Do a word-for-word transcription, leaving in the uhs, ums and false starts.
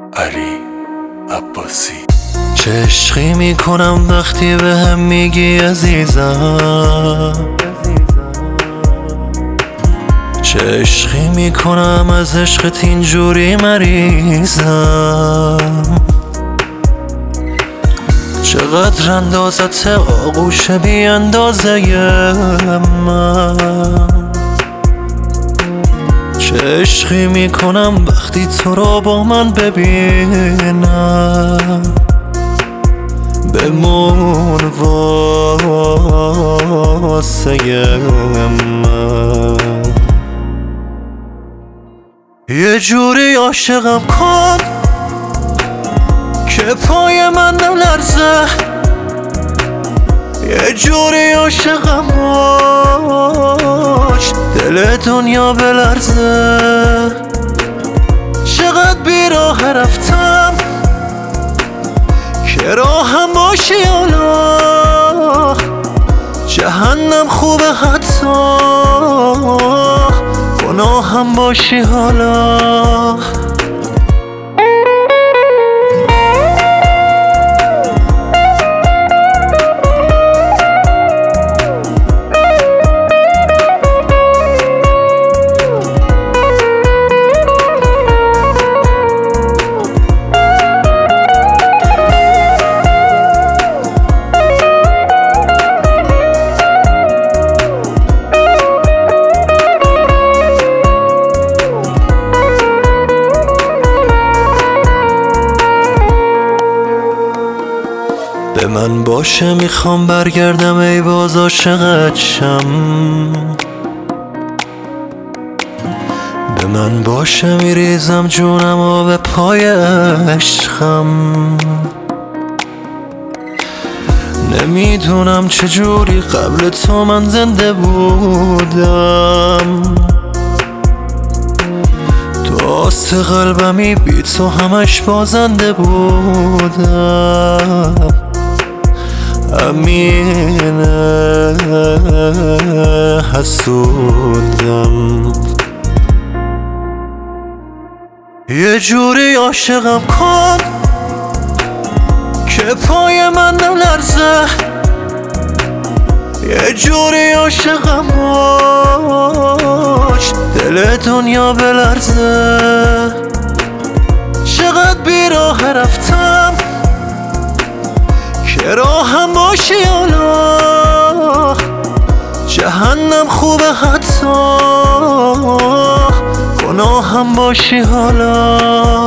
علی عباسی. چه عشقی میکنم وقتی به هم میگی عزیزم، چه عشقی میکنم از عشقت اینجوری مریضم. چقدر اندازت آغوش بی اندازه من، چه عشقی میکنم وقتی تو رو با من ببینم. بمون واسه من، یه جوری عاشقم کن که پای من نلرزه، یه جوری عاشقم باش دل دنیا بلرزه. چقدر بیراه رفتم که راهم باشی حالا، جهنم خوبه حتی گناهم باشی حالا. به من باشه میخوام برگردم ای باز عاشقت شم، به من باشه میریزم جونم و به پای عشقم. نمیدونم چجوری قبل تو من زنده بودم، تو آست قلبمی بی تو همش بازنده بودم. امینه حسودم، یه جوری عاشقم کن که پای من نلرزه، یه جوری عاشقم باش دل دنیا بلرزه. چقدر بیراه رفتم که راهم باشی حالا، جهنم خوبه حتی گناهم باشی حالا.